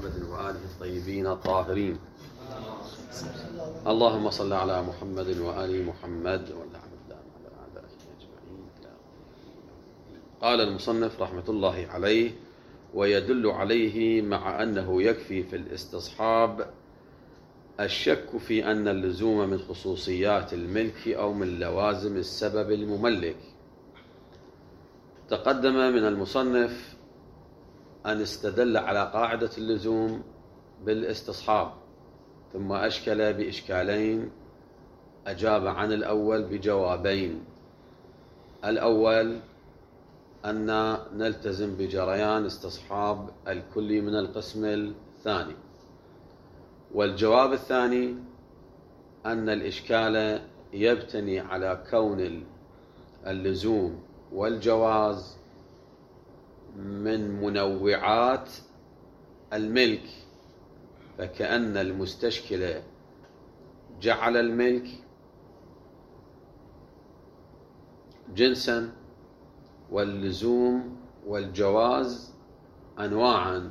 محمد وآله الطيبين الطاهرين. اللهم صل على محمد وآل محمد واللعن الله على أعدائه أجمعين. قال المصنف رحمة الله عليه: ويدل عليه مع أنه يكفي في الاستصحاب الشك في أن اللزوم من خصوصيات الملك أو من لوازم السبب المملك. تقدم من المصنف أن استدل على قاعدة اللزوم بالاستصحاب، ثم أشكل بإشكالين، أجاب عن الأول بجوابين. الأول أن نلتزم بجريان استصحاب الكل من القسم الثاني، والجواب الثاني أن الإشكال يبتني على كون اللزوم والجواز من منوعات الملك، فكأن المستشكل جعل الملك جنسا واللزوم والجواز أنواعا.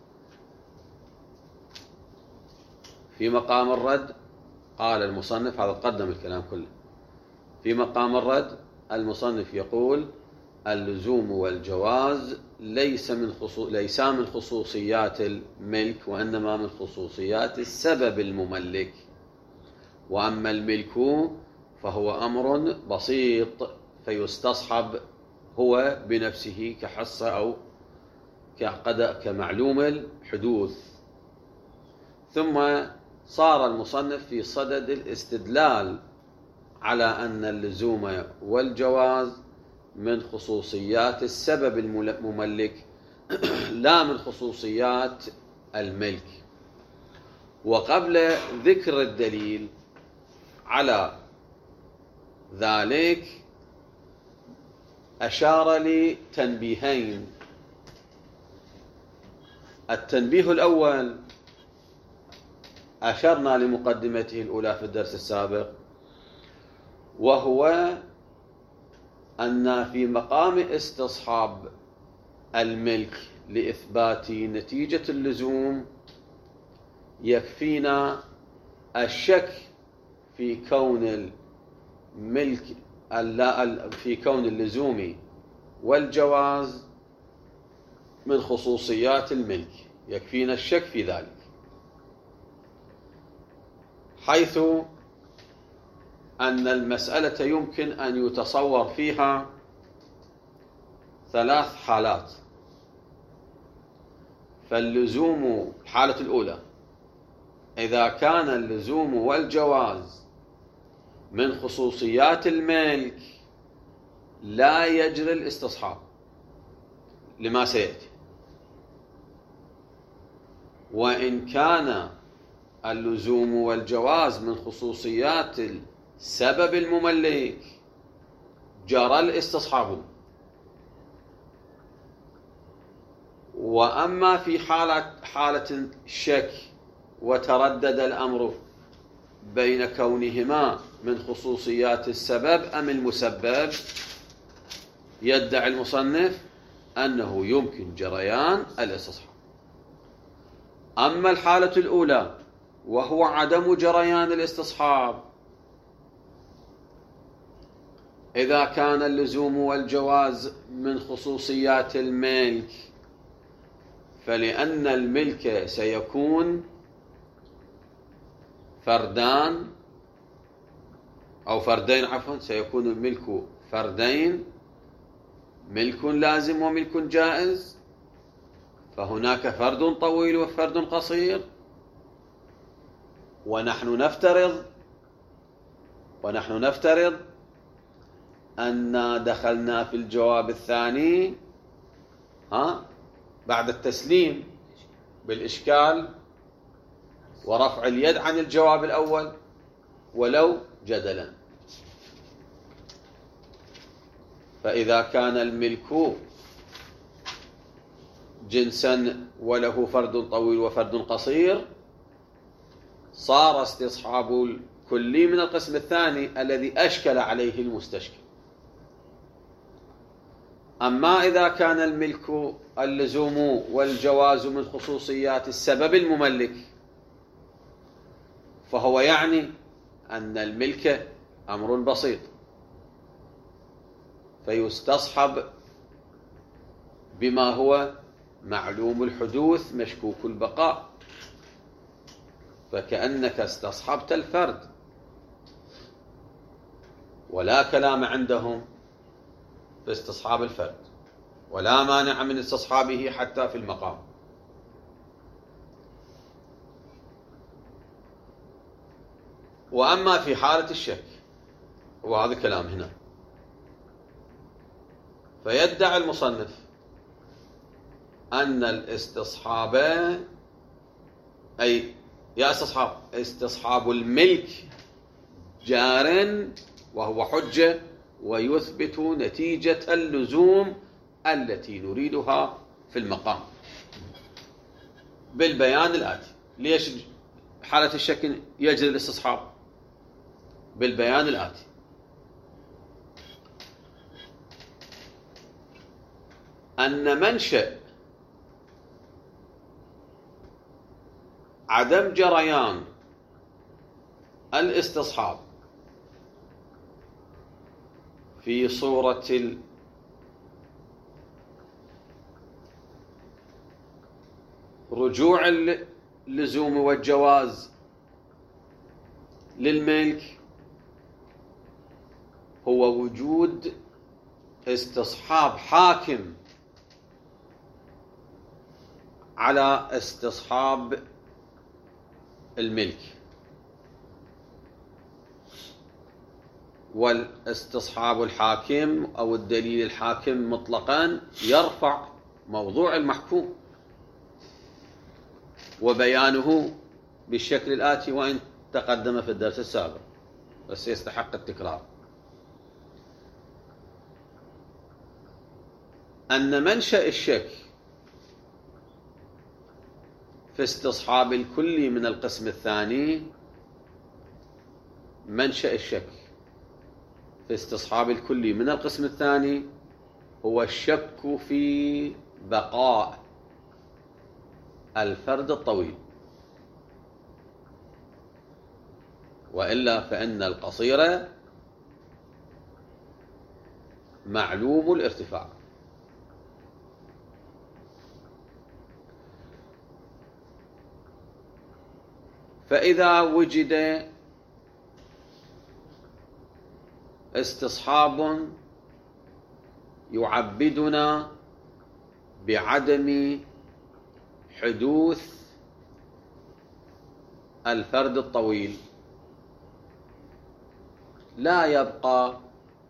في مقام الرد قال المصنف، هذا قدم الكلام كله، في مقام الرد المصنف يقول: اللزوم والجواز ليس من خصوصيات الملك، وإنما من خصوصيات السبب المملك. وأما الملك فهو أمر بسيط فيستصحب هو بنفسه كحصة أو كمعلوم الحدوث. ثم صار المصنف في صدد الاستدلال على أن اللزوم والجواز من خصوصيات السبب المملك لا من خصوصيات الملك. وقبل ذكر الدليل على ذلك أشار لتنبيهين. التنبيه الأول أشرنا لمقدمته الأولى في الدرس السابق، وهو أن في مقام استصحاب الملك لإثبات نتيجة اللزوم يكفينا الشك في كون الملك في كون اللزوم والجواز من خصوصيات الملك، يكفينا الشك في ذلك، حيث أن المسألة يمكن أن يتصور فيها ثلاث حالات. فاللزوم، الحالة الأولى، إذا كان اللزوم والجواز من خصوصيات الملك لا يجري الاستصحاب لما سيأتي. وإن كان اللزوم والجواز من خصوصيات السبب المملك جرى الاستصحاب. وأما في حالة الشك وتردد الأمر بين كونهما من خصوصيات السبب أم المسبب، يدعي المصنف أنه يمكن جريان الاستصحاب. أما الحالة الأولى وهو عدم جريان الاستصحاب، إذا كان اللزوم والجواز من خصوصيات الملك، فلأن الملك سيكون فردان أو فردين، سيكون الملك فردين، ملك لازم وملك جائز، فهناك فرد طويل وفرد قصير. ونحن نفترض أن دخلنا في الجواب الثاني بعد التسليم بالإشكال ورفع اليد عن الجواب الأول ولو جدلا. فإذا كان الملك جنسا وله فرد طويل وفرد قصير، صار استصحاب الكلي من القسم الثاني الذي أشكل عليه المستشكل. أما إذا كان الملك اللزوم والجواز من خصوصيات السبب المملك، فهو يعني أن الملك أمر بسيط، فيستصحب بما هو معلوم الحدوث مشكوك البقاء، فكأنك استصحبت الفرد، ولا كلام عندهم في استصحاب الفرد، ولا مانع من استصحابه حتى في المقام. وأما في حالة الشك، وهذا كلام هنا، فيدعي المصنف أن الاستصحاب، أي يا استصحاب الملك جار وهو حجة ويثبت نتيجة اللزوم التي نريدها في المقام بالبيان الآتي. ليش حالة الشك يجري الاستصحاب؟ بالبيان الآتي: أن منشأ عدم جريان الاستصحاب في صورة رجوع اللزوم والجواز للملك هو وجود استصحاب حاكم على استصحاب الملك، والاستصحاب الحاكم أو الدليل الحاكم مطلقا يرفع موضوع المحكوم، وبيانه بالشكل الآتي وإن تقدم في الدرس السابق بس يستحق التكرار: أن منشأ الشك في استصحاب الكل من القسم الثاني، منشأ الشك في استصحاب الكل من القسم الثاني هو الشك في بقاء الفرد الطويل، وإلا فإن القصير معلوم الارتفاع. فإذا وجد استصحاب يعبدنا بعدم حدوث الفرد الطويل، لا يبقى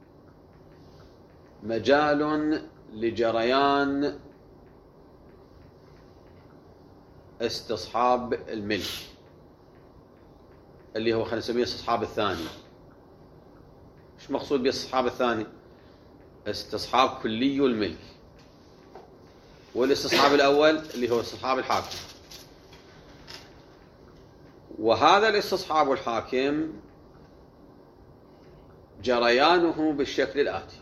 مجال لجريان استصحاب الملك اللي هو خلينا نسميه استصحاب الثاني. ايش مقصود بالاستصحاب الثاني؟ استصحاب كلي الملك، والاستصحاب الأول اللي هو استصحاب الحاكم. وهذا الاستصحاب الحاكم جريانه بالشكل الآتي: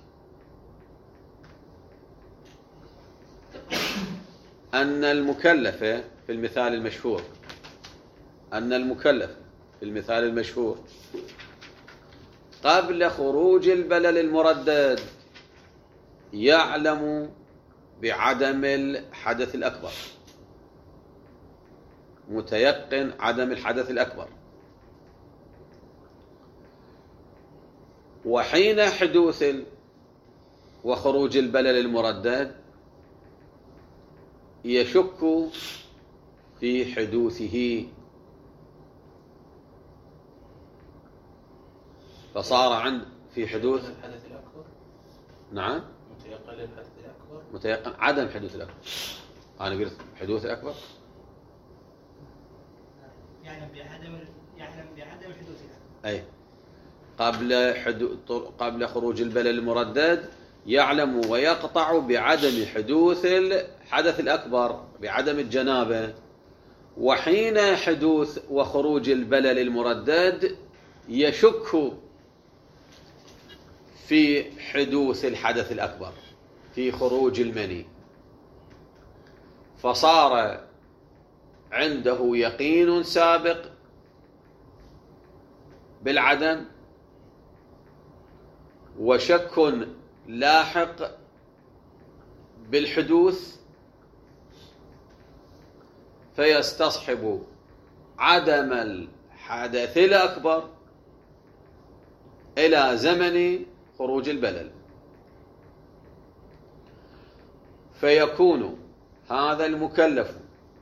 أن المكلف في المثال المشهور، قبل خروج البلل المردد يعلم بعدم الحدث الأكبر، متيقن عدم الحدث الأكبر، وحين حدوث وخروج البلل المردد يشك في حدوثه، فصار عند في حدوث الحدث الأكبر. نعم، متيقن الحدث الأكبر، متيقن عدم حدوث الأكبر. أنا قلت حدوث الأكبر، يعلم بعدم حدوث الأكبر. أي قبل خروج البلل المردد يعلم ويقطع بعدم حدوث الحدث الأكبر، بعدم الجنابة. وحين حدوث وخروج البلل المردد يشك في حدوث الحدث الأكبر، في خروج المني، فصار عنده يقين سابق بالعدم وشك لاحق بالحدوث، فيستصحب عدم الحدث الأكبر إلى زمن خروج البلل، فيكون هذا المكلف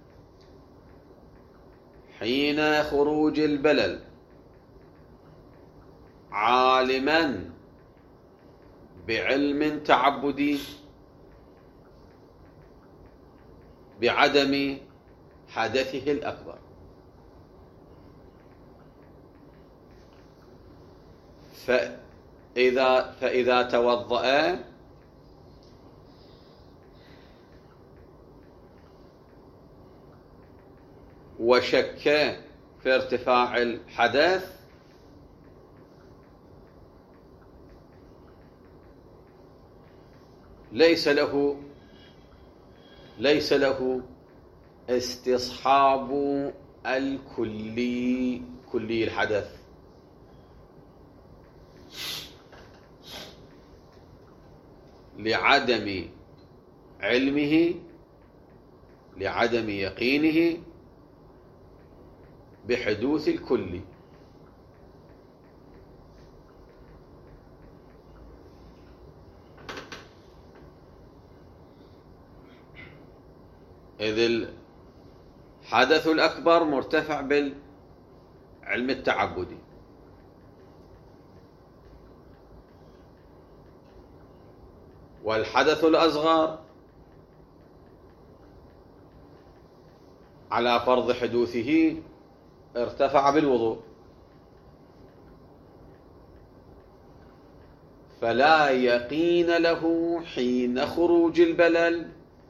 حين خروج البلل عالما بعلم تعبدي بعدم حدثه الأكبر، فإذا توضأ وشك في ارتفاع الحدث ليس له استصحاب كلي الحدث، لعدم علمه لعدم يقينه بحدوث الكل. إذ الحدث الأكبر مرتفع بالعلم التعبدي، والحدث الأصغر على فرض حدوثه ارتفع بالوضوء، فلا يقين له حين خروج البلل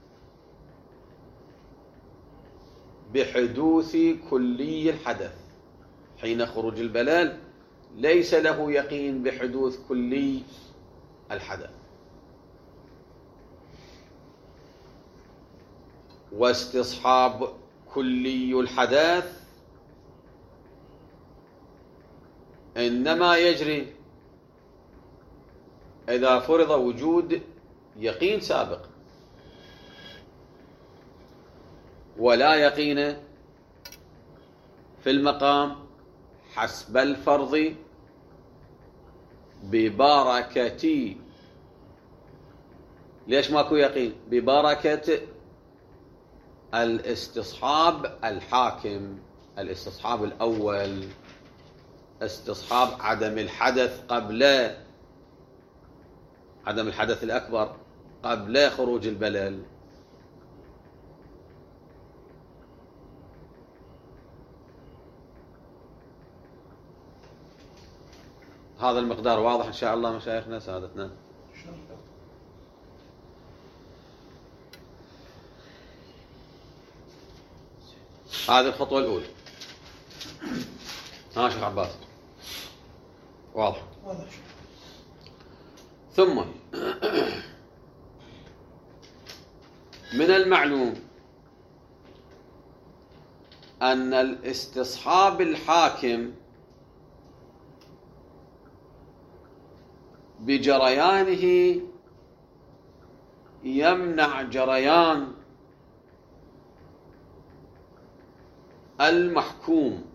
بحدوث كلي الحدث. حين خروج البلل ليس له يقين بحدوث كلي الحدث، واستصحاب كلي الحدث إنما يجري إذا فرض وجود يقين سابق، ولا يقين في المقام حسب الفرض ببركة. ليش ماكو يقين؟ ببركة الاستصحاب الحاكم. الاستصحاب الأول استصحاب عدم الحدث عدم الحدث الأكبر قبل خروج البلل، هذا المقدار واضح إن شاء الله مشايخنا سادتنا؟ هذه الخطوة الأولى. ها شيخ عباس واضح؟ ثم من المعلوم أن الاستصحاب الحاكم بجريانه يمنع جريان المحكوم،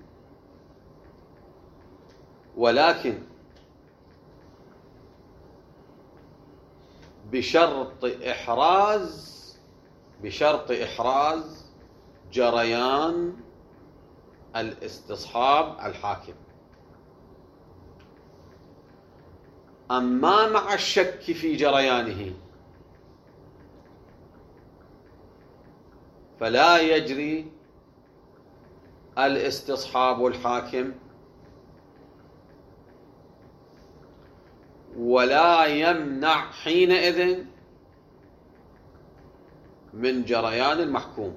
ولكن بشرط إحراز جريان الاستصحاب الحاكم. أما مع الشك في جريانه فلا يجري الاستصحاب الحاكم ولا يمنع حينئذ من جريان المحكوم.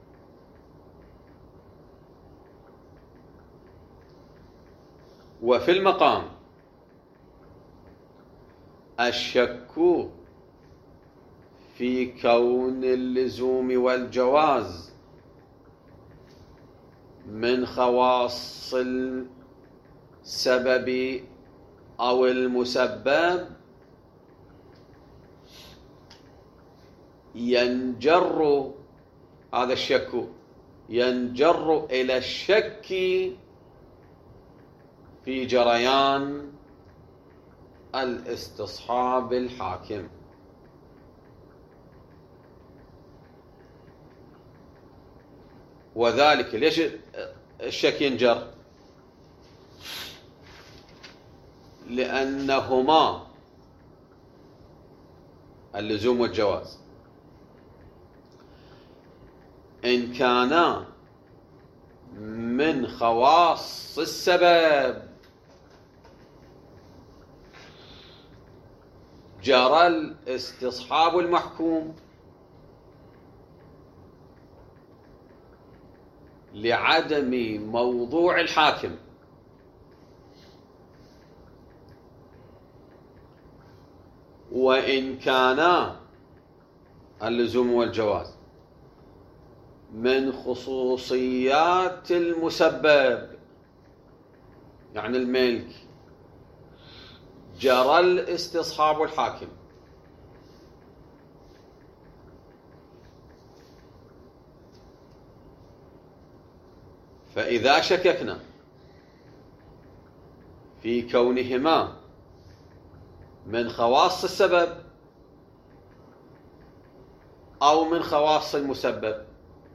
وفي المقام الشك في كون اللزوم والجواز من خواص السبب أو المسبب ينجر هذا الشك ينجر إلى الشك في جريان الاستصحاب الحاكم. وذلك ليش الشك ينجر؟ لأنهما اللزوم والجواز إن كانا من خواص السبب جرى الاستصحاب المحكوم لعدم موضوع الحاكم، وإن كانا اللزوم والجواز من خصوصيات المسبب يعني الملك جرى الاستصحاب الحاكم. فإذا شككنا في كونهما من خواص السبب أو من خواص المسبب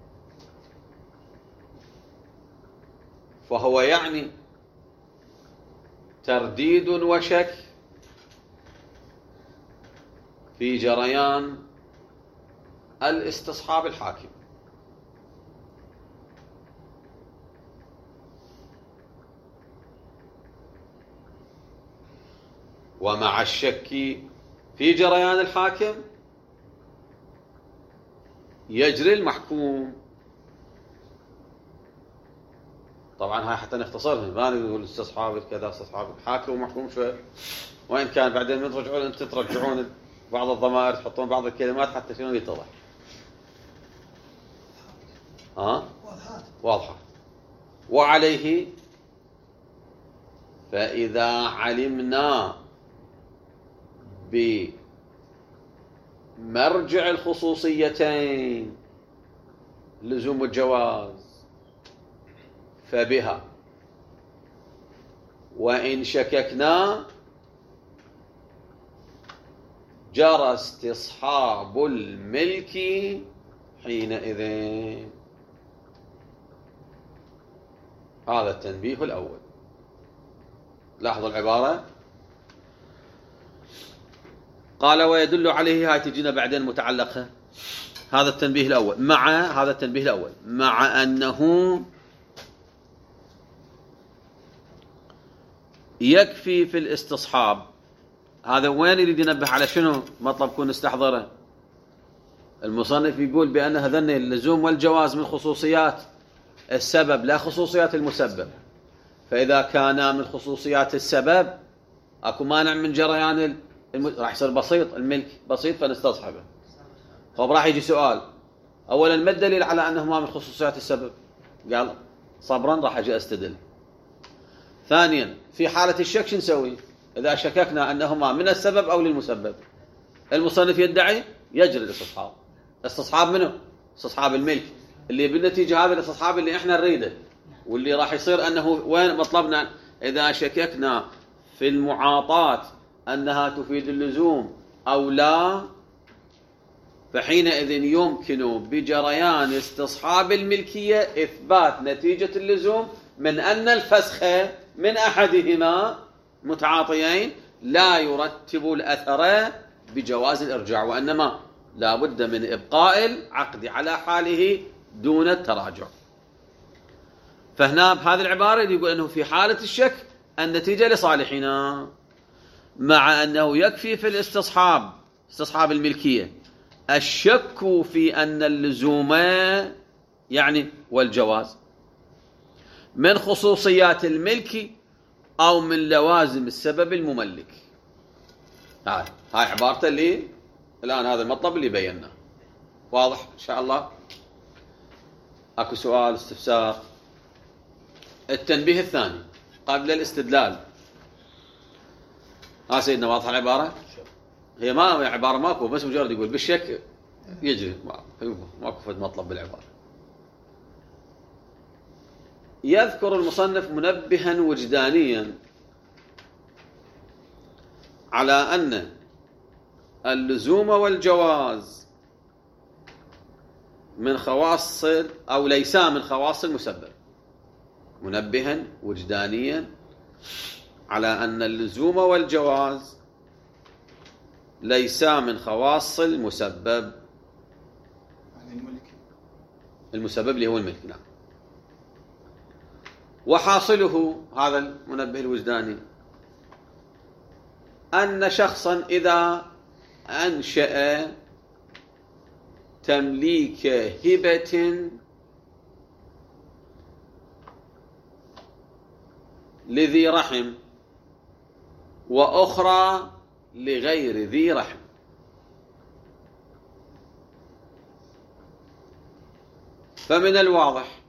فهو يعني ترديد وشك في جريان الاستصحاب الحاكم. ومع الشك في جريان الحاكم يجري المحكوم. طبعا هاي حتى نختصرها، ما نقول استصحاب كذا استصحاب حاكم ومحكوم شوي، وإن كان بعدين من ترجعون أنت ترجعون بعض الضمائر تحطون بعض الكلمات حتى شنو يتضح. واضحة. وعليه فإذا علمنا بمرجع الخصوصيتين لزوم الجواز فبها، وإن شككنا جرى استصحاب الملك حينئذ. هذا التنبيه الأول. لاحظوا العبارة، قال ويدل عليه، هاي تجينا بعدين متعلقة. هذا التنبيه الأول مع أنه يكفي في الاستصحاب. هذا وين يريد ينبه على شنو؟ مطلب كون نستحضره. المصنف يقول بأن هذين اللزوم والجواز من خصوصيات السبب لا خصوصيات المسبب، فإذا كان من خصوصيات السبب أكو مانع من جريان راح يصير بسيط، الملك بسيط فنستصحبه. طب راح يجي سؤال، أولا ما الدليل على أنهما من خصوصيات السبب؟ قال صبرا راح أجي أستدل. ثانيا في حالة الشك شو نسوي؟ إذا شككنا أنهما من السبب أو للمسبب، المصنف يدعي يجري الاستصحاب. استصحاب منه؟ استصحاب الملك، اللي بالنتيجة هذا الاستصحاب اللي احنا نريده، واللي راح يصير أنه وين مطلبنا؟ إذا شككنا في المعاطاة أنها تفيد اللزوم أو لا، فحينئذ يمكن بجريان استصحاب الملكية إثبات نتيجة اللزوم من أن الفسخ من أحدهما متعاطيين لا يرتب الأثر بجواز الإرجاع، وإنما لا بد من إبقاء العقد على حاله دون التراجع. فهنا بهذه العبارة يقول أنه في حالة الشك النتيجة لصالحنا، مع أنه يكفي في استصحاب الملكية الشك في أن اللزوم يعني والجواز من خصوصيات الملك أو من لوازم السبب المملك. هاي عبارته اللي الآن هذا المطلب اللي بيناه واضح إن شاء الله. أكو سؤال استفسار؟ التنبيه الثاني قبل الاستدلال. سيدنا واضحة العبارة؟ هي ما عبارة ماكو، بس مجرد يقول بالشك يجري، ماكو فد مطلب بالعبارة. يذكر المصنف منبها وجدانيا على أن اللزوم والجواز من خواص أو ليسا من خواص المسبب. منبها وجدانيا على أن اللزوم والجواز ليسا من خواص المسبب. يعني الملك، المسبب اللي هو الملك، نعم. وحاصله هذا المنبه الوجداني أن شخصا إذا أنشأ تمليك هبة لذي رحم وأخرى لغير ذي رحم، فمن الواضح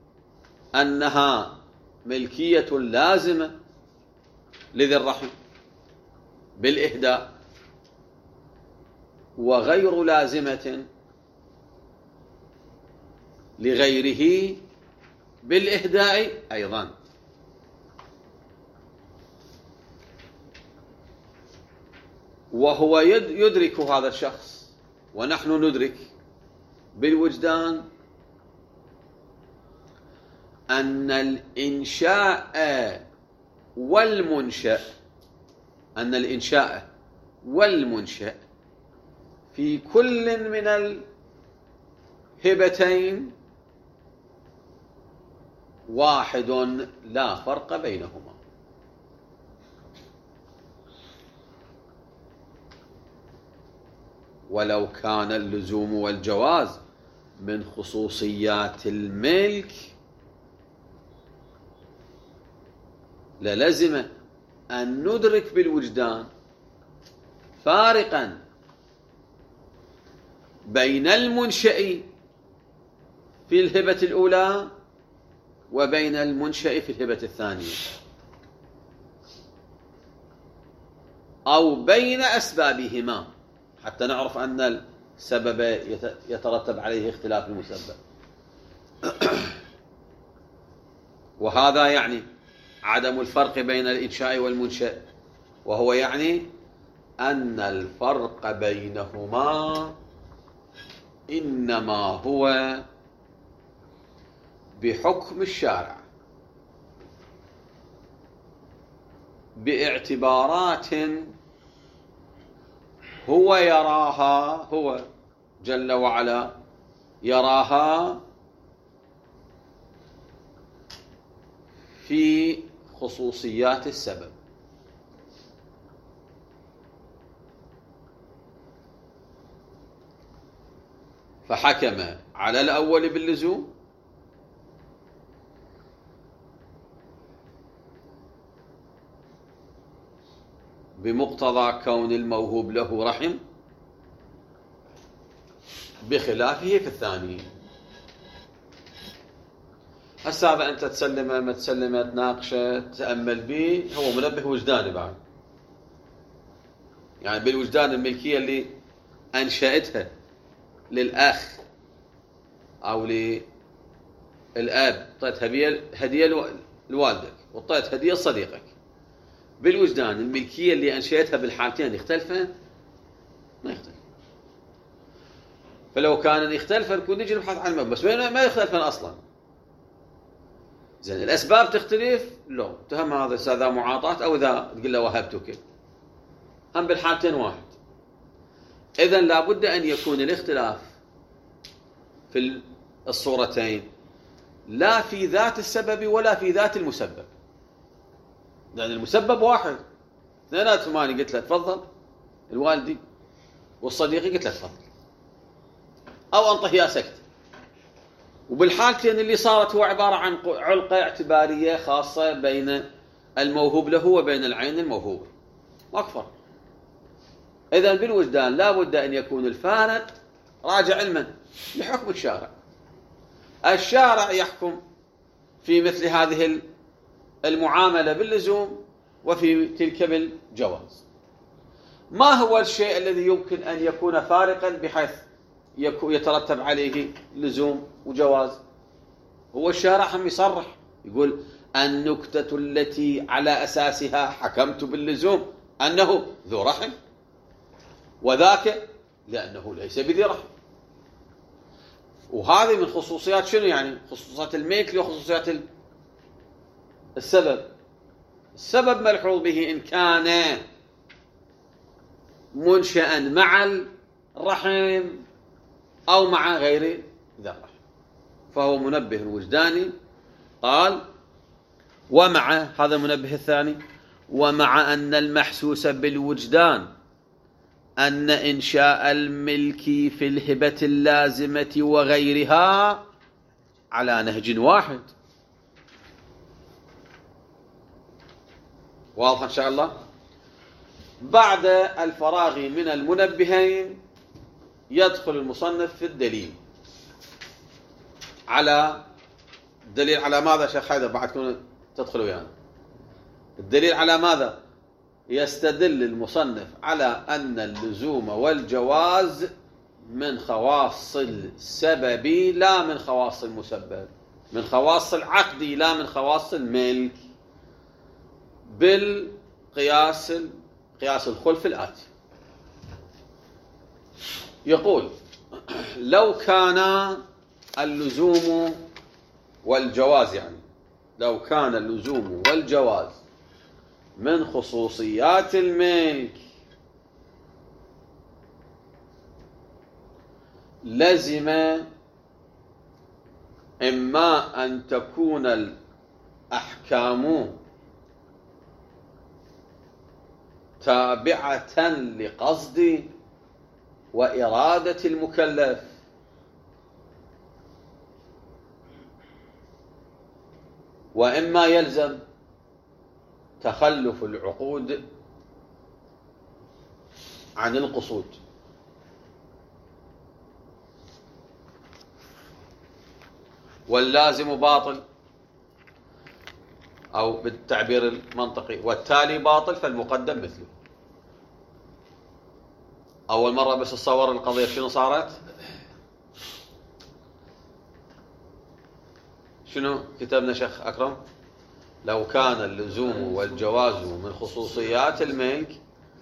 أنها ملكية لازمة لذي الرحم بالإهداء، وغير لازمة لغيره بالإهداء أيضا. وهو يدرك هذا الشخص، ونحن ندرك بالوجدان أن الإنشاء والمنشأ، أن الإنشاء والمنشأ في كل من الهبتين واحد لا فرق بينهما. ولو كان اللزوم والجواز من خصوصيات الملك للزم أن ندرك بالوجدان فارقا بين المنشأ في الهبة الأولى وبين المنشأ في الهبة الثانية، أو بين أسبابهما، حتى نعرف أن السبب يترتب عليه اختلاف المسبب. وهذا يعني عدم الفرق بين الإنشاء والمنشأ، وهو يعني أن الفرق بينهما إنما هو بحكم الشارع باعتبارات هو يراها، هو جل وعلا يراها في خصوصيات السبب. فحكم على الأول باللزوم بمقتضى كون الموهوب له رحم، بخلافه في الثاني. هسه هذا أنت تسلمه ما تسلمه تناقشه تأمل به، هو منبه وجداني بعد، يعني بالوجدان الملكية اللي أنشأتها للأخ أو للأب، طيت هدية لوالدك وطيت هدية لصديقك، بالوجدان الملكية اللي أنشأتها بالحالتين يختلفن؟ ما يختلف. فلو كان يختلفن كنا نجي نبحث عنه، بس ما يختلفن أصلا. زين الأسباب تختلف؟ لا، تهم هذا معاطاة أو ذا تقول له وهبتك، هم بالحالتين واحد. إذن لابد أن يكون الاختلاف في الصورتين لا في ذات السبب ولا في ذات المسبب، لأن المسبب واحد. اثنيناتهم أنا قلت له تفضل الوالدي، والصديقي قلت له تفضل، أو أنطه يا سكت. وبالحالتين اللي صارت هو عبارة عن علقة اعتبارية خاصة بين الموهوب له وبين العين الموهوب، ما أكفر. إذن بالوجدان لا بد أن يكون الفارق راجع علما لحكم الشارع. الشارع يحكم في مثل هذه المعاملة باللزوم وفي تلك بالجواز. ما هو الشيء الذي يمكن أن يكون فارقا بحيث يترتب عليه لزوم وجواز؟ هو الشارع هم يصرح يقول النكتة التي على أساسها حكمت باللزوم أنه ذو رحم، وذاك لأنه ليس بذي رحم. وهذه من خصوصيات شنو؟ يعني خصوصيات الميكل وخصوصيات السبب. السبب ملحوظ به إن كان منشأ مع الرحم أو مع غير ذا الرحم، فهو منبه وجداني. قال ومع هذا المنبه الثاني، ومع أن المحسوس بالوجدان أن إنشاء الملك في الهبة اللازمة وغيرها على نهج واحد. واضح إن شاء الله؟ بعد الفراغ من المنبهين يدخل المصنف في الدليل. على الدليل على ماذا شيخ حيدر؟ بعد تدخلوا يعني الدليل على ماذا؟ يستدل المصنف على أن اللزوم والجواز من خواص السبب لا من خواص المسبب، من خواص العقد لا من خواص الملك، بالقياس قياس الخلف الآتي. يقول لو كان اللزوم والجواز، يعني لو كان اللزوم والجواز من خصوصيات الملك لزم إما أن تكون الأحكام تابعة لقصد وإرادة المكلف، وإما يلزم تخلف العقود عن القصود. واللازم باطل، أو بالتعبير المنطقي والتالي باطل فالمقدم مثله. أول مرة بس تصور القضية شنو صارت؟ شنو كتبنا شيخ أكرم؟ لو كان اللزوم والجواز من خصوصيات الملك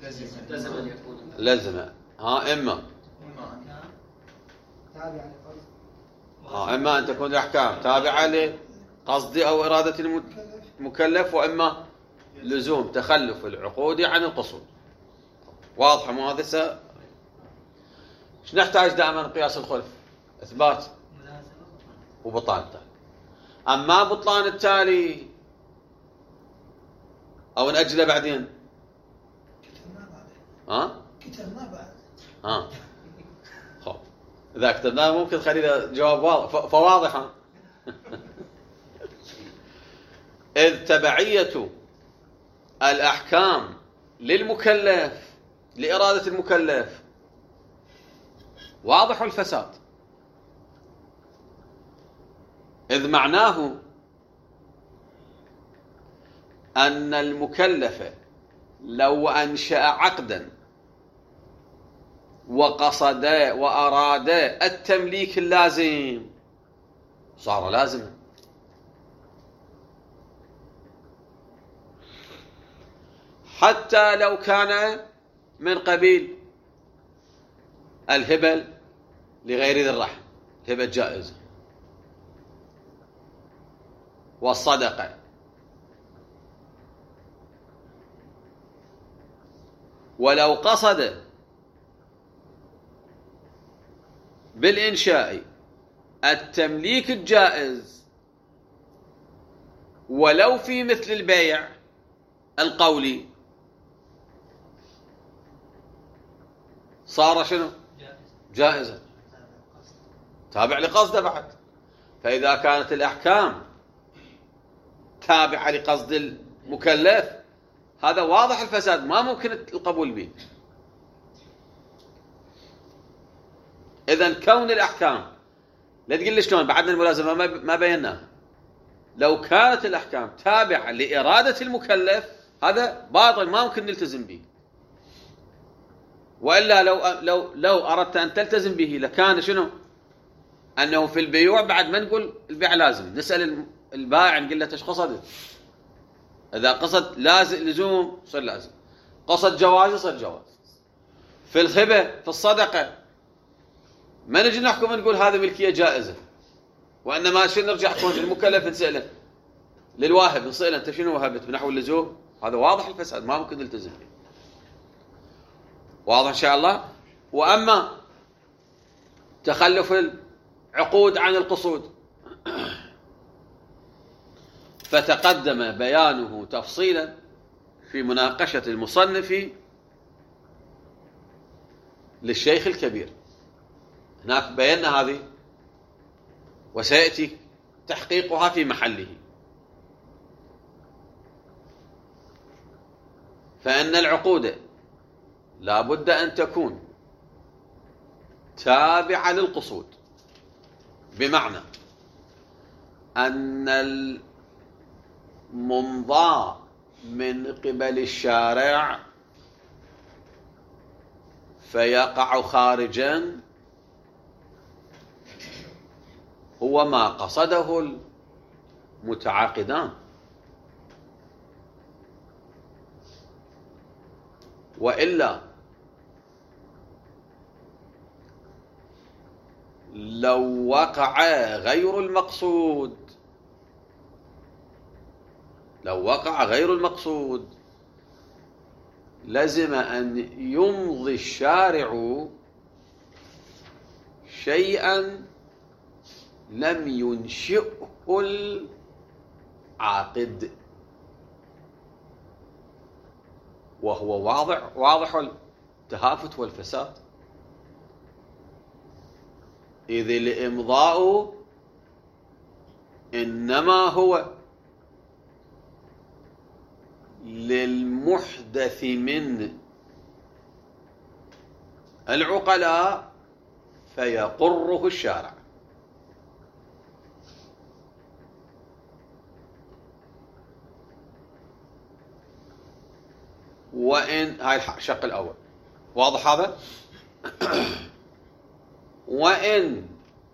لزم إما إما أن تكون الأحكام تابعة لقصد أو إرادة المكلف، وإما لزوم تخلف العقود عن القصود. واضح مو هذا؟ ايش نحتاج دائما قياس الخلف؟ إثبات وبطلان التالي. أما بطلان التالي أو نأجله بعدين؟ كتبنا بعد خب إذا كتبناه ممكن خلينا جواب واضح فواضحا. إذ تبعية الأحكام للمكلف لإرادة المكلف واضح الفساد، إذ معناه أن المكلف لو أنشأ عقدا وقصد وأراد التمليك اللازم صار لازما، حتى لو كان من قبيل الهبة لغير ذي الرحم، هبة جائزة، والصدقة، ولو قصد بالإنشاء التمليك الجائز ولو في مثل البيع القولي صار شنو؟ جائزا، تابع لقصده بعد. فإذا كانت الأحكام تابعة لقصد المكلف هذا واضح الفساد، ما ممكن القبول به. إذن كون الأحكام، لا تقول لي شلون بعدنا الملازمة ما بيناها. لو كانت الأحكام تابعة لإرادة المكلف هذا باطل، ما ممكن نلتزم به. وإلا لو أردت أن تلتزم به لكان شنو؟ أنه في البيوع بعد ما نقول البيع لازم، نسأل البائع نقول له ايش قصد؟ إذا قصد لزوم صار لازم، قصد جواز صار جواز. في الهبة في الصدقة ما نجي نحكم نقول هذه ملكية جائزة، وإنما شنو نرجع نقول للمكلف نسأله، للواهب نسأله أنت شنو وهبت بنحو اللزوم؟ هذا واضح الفساد، ما ممكن نلتزم به. واضح إن شاء الله. وأما تخلف العقود عن القصود فتقدم بيانه تفصيلا في مناقشة المصنف للشيخ الكبير، هناك بينا هذه وسيأتي تحقيقها في محله. فإن العقود لا بد أن تكون تابعة للقصود، بمعنى أن الممضى من قبل الشارع فيقع خارجا هو ما قصده المتعاقدان، وإلا لو وقع غير المقصود لزم أن يمضي الشارع شيئا لم ينشئه العاقد، وهو واضح التهافت والفساد. إذ الإمضاء إنما هو للمحدث من العقلاء فيقره الشارع، وإن هاي الشق الأول واضح هذا. وإن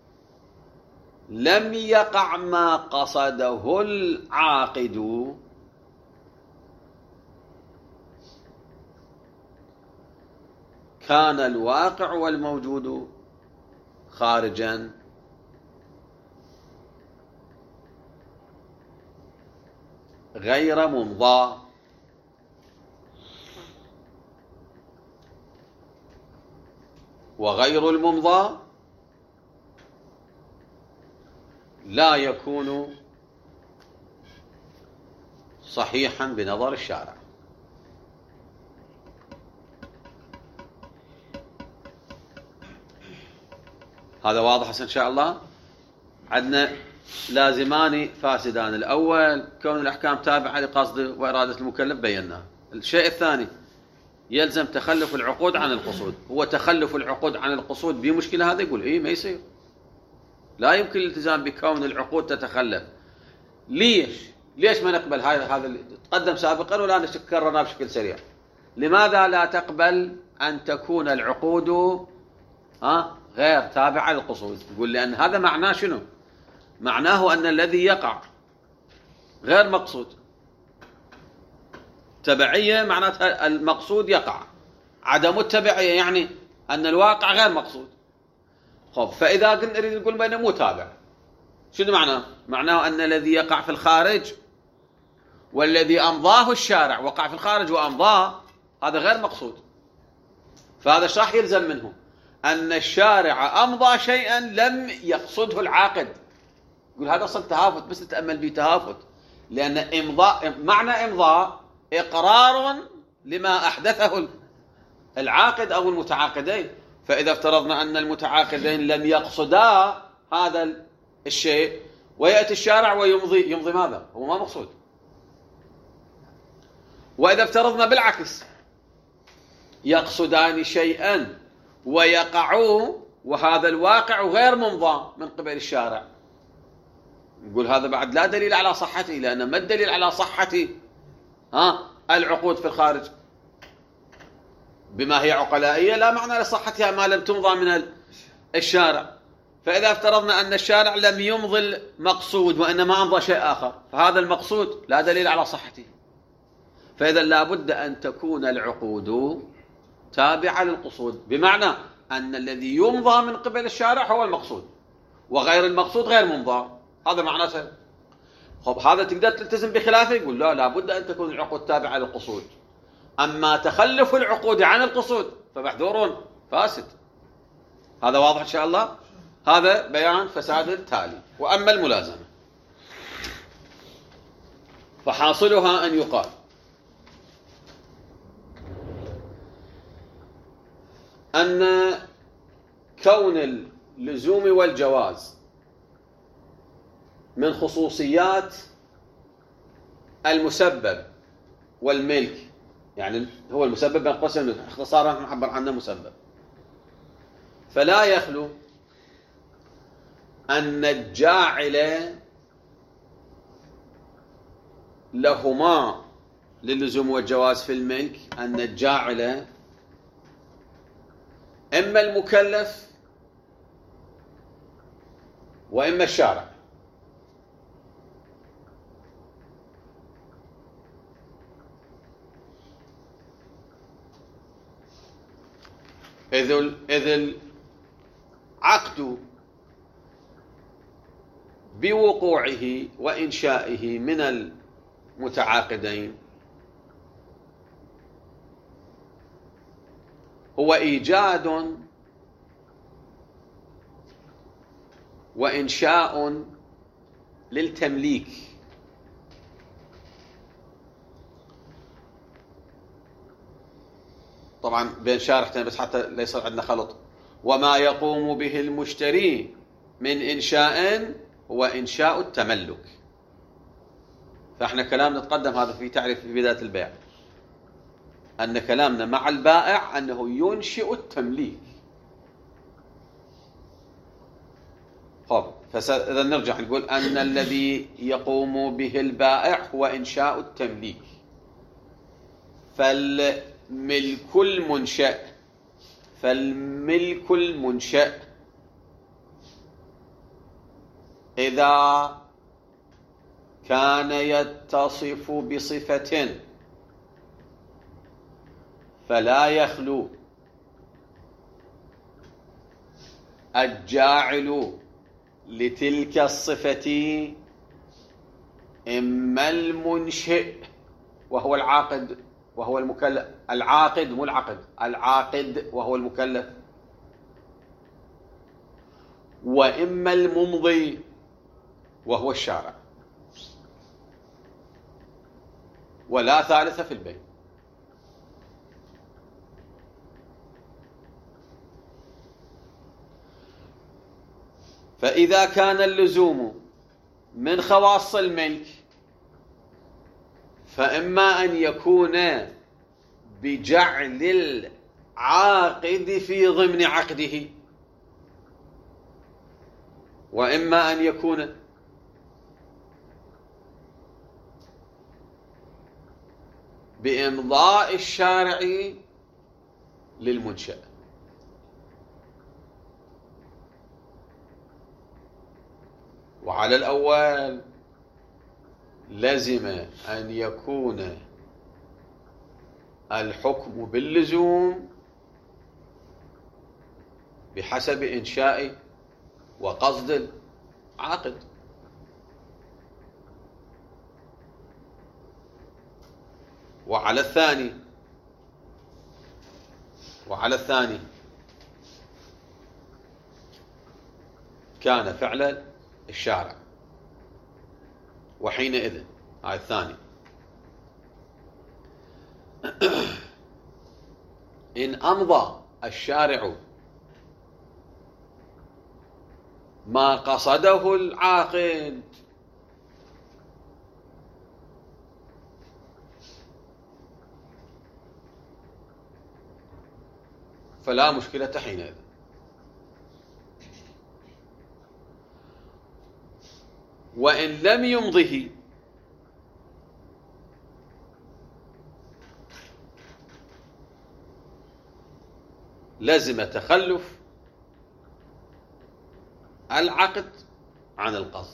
لم يقع ما قصده العاقد كان الواقع والموجود خارجا غير ممضى، وغير الممضى لا يكون صحيحا بنظر الشارع. هذا واضح إن شاء الله. عندنا لازمان فاسدان: الأول كون الأحكام تابعة لقصد وإرادة المكلف، بيناه. الشيء الثاني يلزم تخلف العقود عن القصود. هو تخلف العقود عن القصود بمشكلة؟ هذا يقول ما يصير، لا يمكن الالتزام بكون العقود تتخلف. ليش ما نقبل هذا اللي تقدم سابقا ولا نكررنا بشكل سريع؟ لماذا لا تقبل أن تكون العقود غير تابعة للقصود؟ يقول لأن هذا معناه شنو؟ معناه أن الذي يقع غير مقصود. تبعية معناتها المقصود يقع، عدم التبعية يعني أن الواقع غير مقصود. فإذا نريد نقول بأنه مو تابع، شنو معناه؟ معناه أن الذي يقع في الخارج والذي أمضاه الشارع وقع في الخارج وأمضاه هذا غير مقصود. فهذا راح يلزم منه أن الشارع أمضى شيئا لم يقصده العاقد. يقول هذا أصلا تهافت، بس نتأمل به تهافت، لأن إمضاء معنى إمضاء إقرار لما أحدثه العاقد أو المتعاقدين. فإذا افترضنا أن المتعاقدين لم يقصدا هذا الشيء ويأتي الشارع ويمضي ماذا؟ هو ما مقصود. وإذا افترضنا بالعكس يقصدان شيئا ويقعوا وهذا الواقع غير ممضى من قبل الشارع، نقول هذا بعد لا دليل على صحته، لأن ما الدليل على صحة العقود في الخارج؟ بما هي عقلائية لا معنى لصحتها ما لم تمضى من الشارع. فإذا افترضنا أن الشارع لم يمضي المقصود وإنما أمضى شيء آخر، فهذا المقصود لا دليل على صحته. فإذا لا بد أن تكون العقود تابعة للقصود، بمعنى أن الذي يمضى من قبل الشارع هو المقصود، وغير المقصود غير ممضى. هذا معناته. خب هذا تقدر تلتزم بخلافه؟ يقول لا، لابد أن تكون العقود تابعة للقصود. أما تخلف العقود عن القصود فمحذور فاسد. هذا واضح إن شاء الله؟ هذا بيان فساد التالي. وأما الملازمة فحاصلها أن يقال أن كون اللزوم والجواز من خصوصيات المسبب والملك، يعني هو المسبب بين قوسين اختصارا نعبر عنه مسبب، فلا يخلو أن الجاعل لهما للزوم والجواز في الملك، أن الجاعل إما المكلف وإما الشارع. إذ العقد بوقوعه وإنشائه من المتعاقدين هو إيجاد وإنشاء للتمليك. طبعا بين شارحتين بس حتى لا يصير عندنا خلط. وما يقوم به المشتري من إنشاء هو إنشاء التملك. فإحنا كلامنا تقدم هذا في تعريف في بداية البيع، أن كلامنا مع البائع أنه ينشئ التمليك. طب إذا نرجع نقول أن الذي يقوم به البائع هو إنشاء التمليك. فالملك المنشأ إذا كان يتصف بصفة فلا يخلو الجاعل لتلك الصفة إما المنشئ وهو العاقد وهو المكلف، العاقد مو العقد، العاقد وهو المكلف، وإما الممضي وهو الشارع، ولا ثالث في البيع. فإذا كان اللزوم من خواص الملك فإما أن يكون بجعل العاقد في ضمن عقده، وإما أن يكون بإمضاء الشارع للمنشأ. وعلى الأول لزم أن يكون الحكم باللزوم بحسب إنشاء وقصد العاقد. وعلى الثاني كان فعل الشارع، وحينئذ هاي الثاني إن أمضى الشارع ما قصده العاقد فلا مشكلة حينئذ. وإن لم يمضه لزم تخلف العقد عن القصد.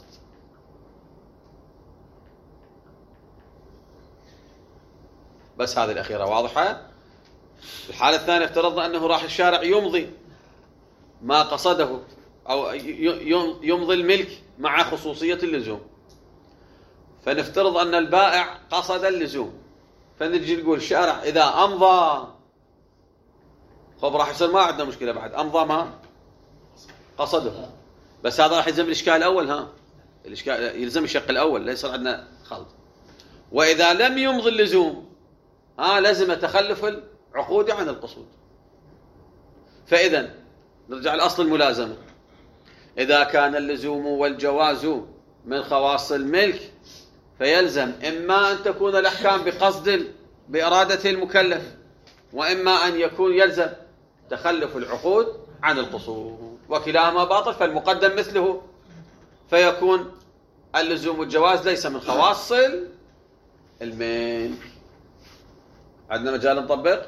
بس هذه الأخيرة واضحة. الحالة الثانية افترضنا أنه راح الشارع يمضي ما قصده أو يمضي الملك مع خصوصية اللزوم، فنفترض أن البائع قصد اللزوم، فنجي نقول الشارع إذا أمضى خب راح يصير ما عندنا مشكلة بعد، أمضى ما قصده. بس هذا راح يلزم الإشكال الأول، الإشكال يلزم الشق الأول، لا يصير عندنا خلط. وإذا لم يمضي اللزوم لازم تخلف العقود عن القصود. فإذا نرجع لأصل الملازمة، إذا كان اللزوم والجواز من خواص الملك فيلزم إما أن تكون الأحكام بإرادة المكلف، وإما أن يكون يلزم تخلف العقود عن القصود، وكلاهما باطل فالمقدم مثله، فيكون اللزوم والجواز ليس من خواص الملك. عندنا مجال نطبق.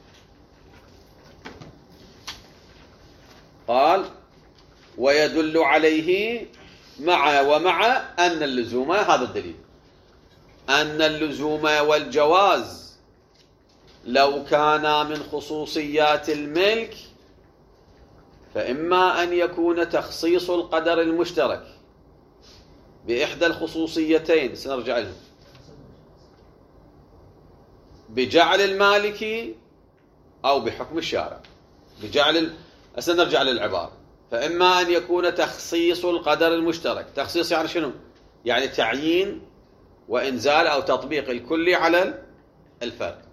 قال ويدل عليه مع أن اللزوم، هذا الدليل، أن اللزوم والجواز لو كانا من خصوصيات الملك فإما أن يكون تخصيص القدر المشترك بإحدى الخصوصيتين، سنرجع لهم، بجعل المالك أو بحكم الشارع. سنرجع للعبارة. فإما أن يكون تخصيص القدر المشترك، تخصيص يعني شنو؟ يعني تعيين وإنزال أو تطبيق الكلي على الفرد،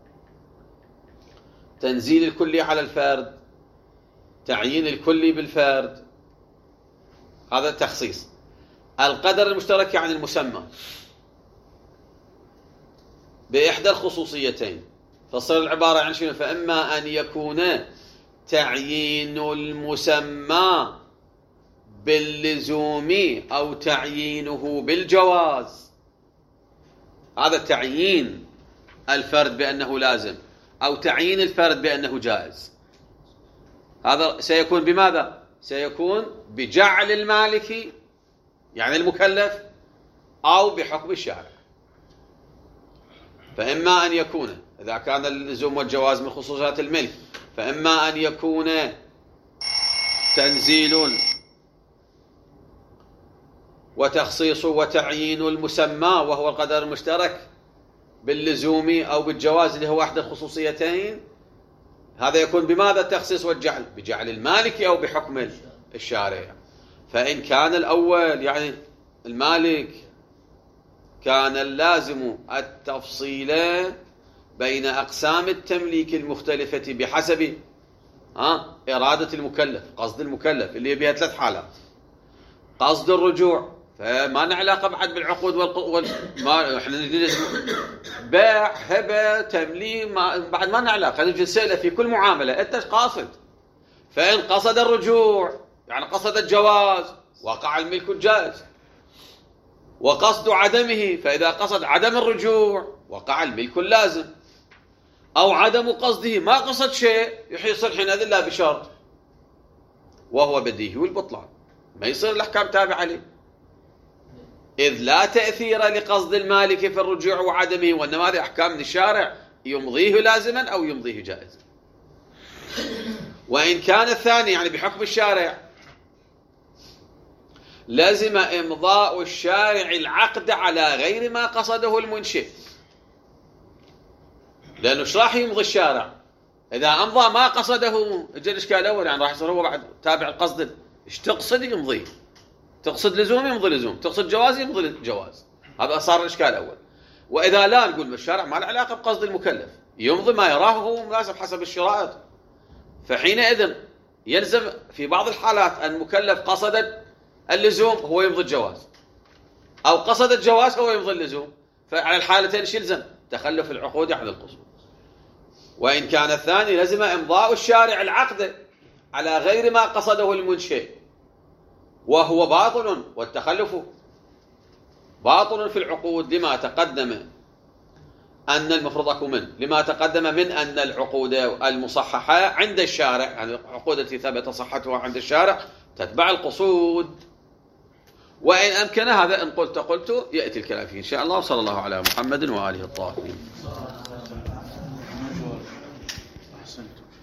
تنزيل الكلي على الفرد، تعيين الكلي بالفرد، هذا تخصيص. القدر المشترك يعني المسمى بإحدى الخصوصيتين، فصار العبارة عن شنو؟ فإما أن يكون تعيين المسمى باللزوم أو تعيينه بالجواز، هذا تعيين الفرد بأنه لازم أو تعيين الفرد بأنه جائز، هذا سيكون بماذا؟ سيكون بجعل المالك يعني المكلف أو بحكم الشارع. فإما أن يكون، إذا كان اللزوم والجواز من خصوصيات الملك، فإما أن يكون تنزيل وتخصيص وتعيين المسمى وهو القدر المشترك باللزوم أو بالجواز اللي هو أحد الخصوصيتين، هذا يكون بماذا التخصيص والجعل؟ بجعل المالك أو بحكم الشارع. فإن كان الأول يعني المالك كان اللازم التفصيل بين أقسام التمليك المختلفة بحسب إرادة المكلف، قصد المكلف اللي بها 3 حالات. قصد الرجوع فما له علاقة بعد بالعقود ما احنا نجلس بيع هبة تمليك بعد ما له علاقة، نجي نسأله في كل معاملة أنت قاصد. فإن قصد الرجوع يعني قصد الجواز وقع الملك الجائز، وقصد عدمه فإذا قصد عدم الرجوع وقع الملك اللازم، أو عدم قصده ما قصد شيء يصير حينئذ لا بشرط، وهو بديهي والبطلان، ما يصير الأحكام تابعة عليه، إذ لا تأثير لقصد المالك في الرجوع وعدمه، وإنما هذه أحكام من الشارع يمضيه لازما أو يمضيه جائزا. وإن كان الثاني يعني بحكم الشارع لازم إمضاء الشارع العقد على غير ما قصده المنشئ، لأنه ايش راح يمضي الشارع إذا أمضى ما قصده؟ اجى الإشكال الأول، يعني راح يصير هو بعد تابع القصد، ايش تقصد يمضي، تقصد لزوم يمضي لزوم، تقصد جواز يمضي جواز، هذا صار الإشكال الأول. وإذا لا نقول الشارع ما له علاقة بقصد المكلف، يمضي ما يراه هو مناسب حسب الشرائط، فحينئذ يلزم في بعض الحالات المكلف قصد اللزوم هو يمضي الجواز، أو قصد الجواز هو يمضي اللزوم، فعلى الحالتين ايش يلزم؟ تخلف العقود عن القصود. وإن كان الثاني لزم إمضاء الشارع العقد على غير ما قصده المنشئ وهو باطل، والتخلف باطل في العقود لما تقدم أن المفروض أكون لما تقدم من أن العقود المصححة عند الشارع، يعني العقود التي ثبت صحتها عند الشارع تتبع القصود، وإن أمكن هذا إن قلت يأتي الكلام فيه إن شاء الله. وصلى الله على محمد وآله الطاهرين. أحسنت.